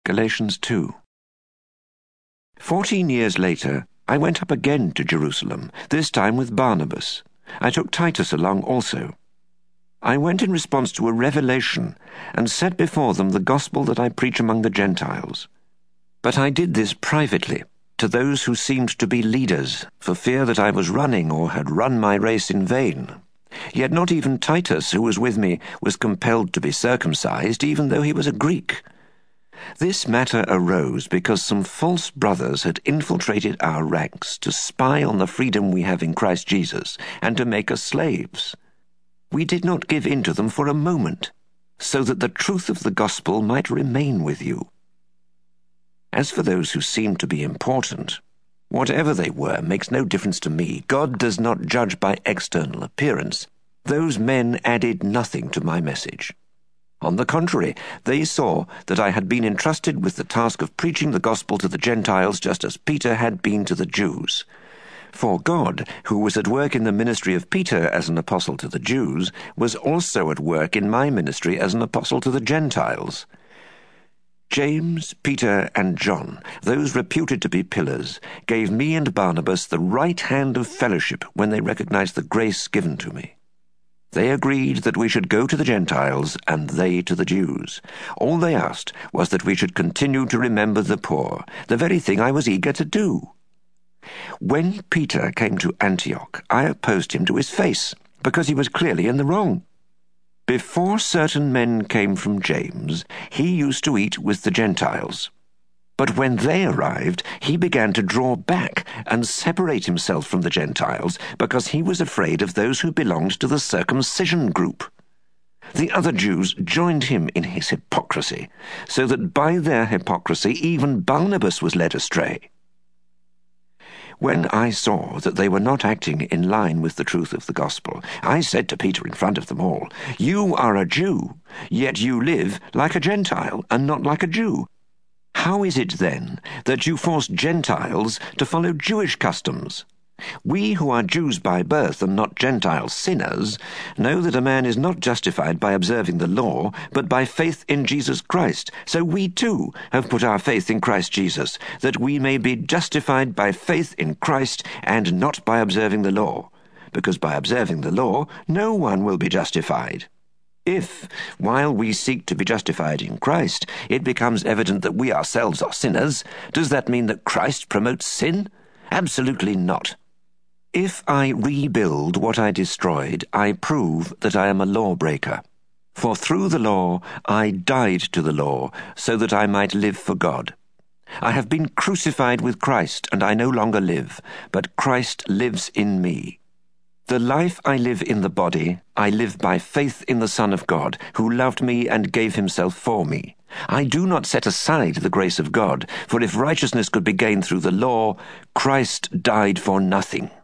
Galatians 2. 14 years later, I went up again to Jerusalem, this time with Barnabas. I took Titus along also. I went in response to a revelation and set before them the gospel that I preach among the Gentiles. But I did this privately, to those who seemed to be leaders, for fear that I was running or had run my race in vain. Yet not even Titus, who was with me, was compelled to be circumcised, even though he was a Greek. This matter arose because some false brothers had infiltrated our ranks to spy on the freedom we have in Christ Jesus and to make us slaves. We did not give in to them for a moment, so that the truth of the gospel might remain with you. As for those who seemed to be important, whatever they were makes no difference to me. God does not judge by external appearance. Those men added nothing to my message. On the contrary, they saw that I had been entrusted with the task of preaching the gospel to the Gentiles just as Peter had been to the Jews. For God, who was at work in the ministry of Peter as an apostle to the Jews, was also at work in my ministry as an apostle to the Gentiles. James, Peter, and John, those reputed to be pillars, gave me and Barnabas the right hand of fellowship when they recognized the grace given to me. They agreed that we should go to the Gentiles, and they to the Jews. All they asked was that we should continue to remember the poor, the very thing I was eager to do. When Peter came to Antioch, I opposed him to his face, because he was clearly in the wrong. Before certain men came from James, he used to eat with the Gentiles. But when they arrived, he began to draw back and separate himself from the Gentiles because he was afraid of those who belonged to the circumcision group. The other Jews joined him in his hypocrisy, so that by their hypocrisy even Barnabas was led astray. When I saw that they were not acting in line with the truth of the gospel, I said to Peter in front of them all, "You are a Jew, yet you live like a Gentile and not like a Jew. How is it, then, that you force Gentiles to follow Jewish customs? We who are Jews by birth and not Gentile sinners know that a man is not justified by observing the law, but by faith in Jesus Christ. So we too have put our faith in Christ Jesus, that we may be justified by faith in Christ and not by observing the law, because by observing the law no one will be justified. If, while we seek to be justified in Christ, it becomes evident that we ourselves are sinners, does that mean that Christ promotes sin? Absolutely not. If I rebuild what I destroyed, I prove that I am a lawbreaker. For through the law I died to the law, so that I might live for God. I have been crucified with Christ, and I no longer live, but Christ lives in me. The life I live in the body, I live by faith in the Son of God, who loved me and gave himself for me. I do not set aside the grace of God, for if righteousness could be gained through the law, Christ died for nothing.